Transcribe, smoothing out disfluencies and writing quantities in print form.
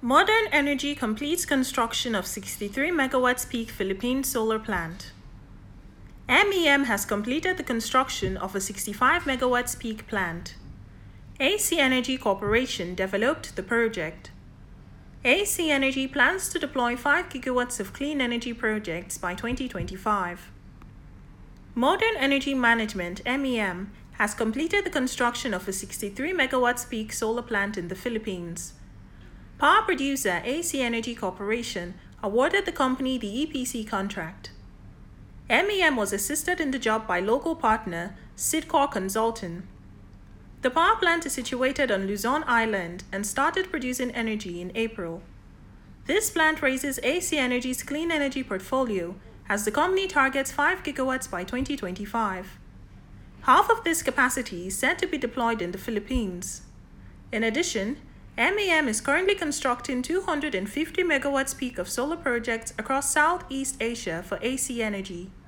Modern Energy completes construction of 63 megawatts peak Philippine solar plant. MEM has completed the construction of a 65 megawatts peak plant. AC Energy Corporation developed the project. AC Energy plans to deploy 5 gigawatts of clean energy projects by 2025. Modern Energy Management MEM has completed the construction of a 63 megawatts peak solar plant in the Philippines. Power producer AC Energy Corporation awarded the company the EPC contract. MEM was assisted in the job by local partner Sidcor Consulting. The power plant is situated on Luzon Island and started producing energy in April. This plant raises AC Energy's clean energy portfolio as the company targets 5 gigawatts by 2025. Half of this capacity is set to be deployed in the Philippines. In addition, MEM is currently constructing 250 megawatts peak of solar projects across Southeast Asia for AC Energy.